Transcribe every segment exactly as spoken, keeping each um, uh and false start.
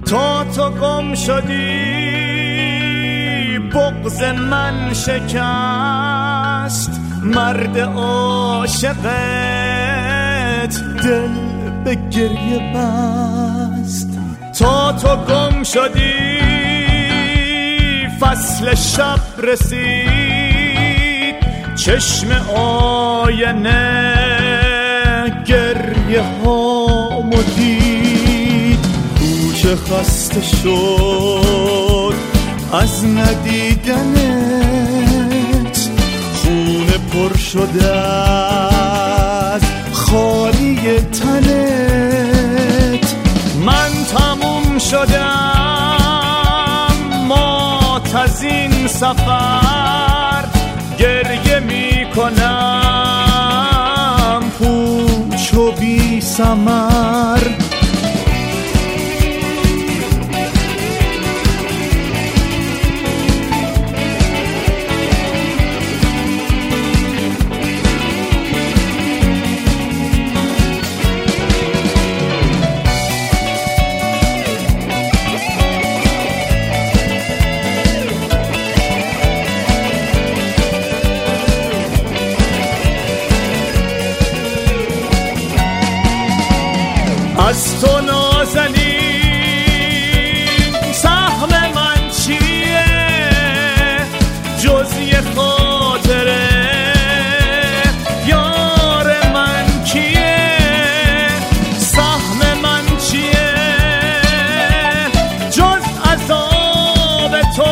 تا تو گم شدی بغض من شکست، مرد عاشقت دل به گریه بست. تا تو گم شدی فصل شب رسید، چشم آینه گریه هامو دید. کوچه خسته شد از ندیدنت، خونه پر شده از خالی تنت. من تموم شدم مات از این سفر، گریه می کنم پوچ و بی ثمر. از تو نازنین سهم من چیه جز یه خاطره؟ یار من کیه؟ سهم من چیه جز عذاب تو؟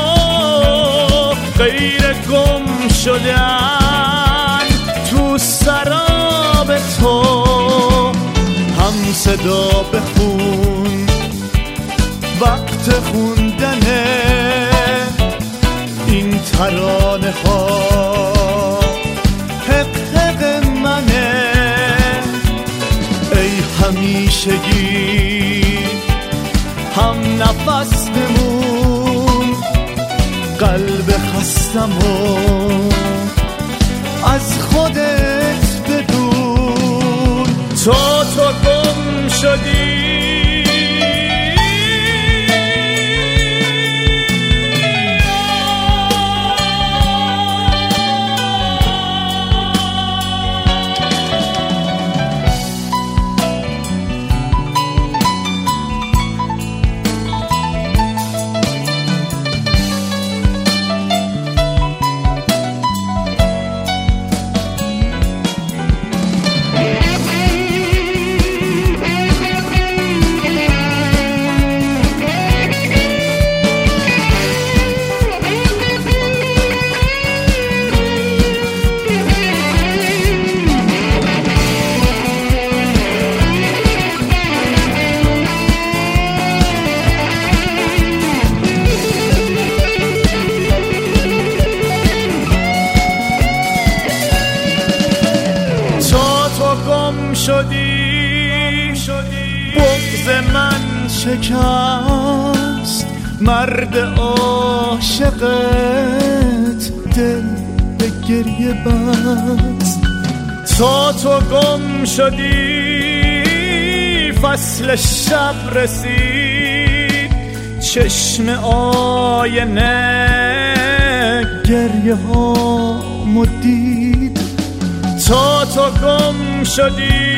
غیر گم شدن تو سراب تو. هم صدا بخون وقت خوندنه این ترانه ها، حق حق منه. ای همیشگی هم نفس بمون، قلب خستمو از خودت بدون. تا تو گم شدی شدی بغض من شکست، مرد عاشقت دل به گریه بست. تا تو گم شدی فصل شب رسید، چشم آینه گریه ها مدید. تا تو گم شدی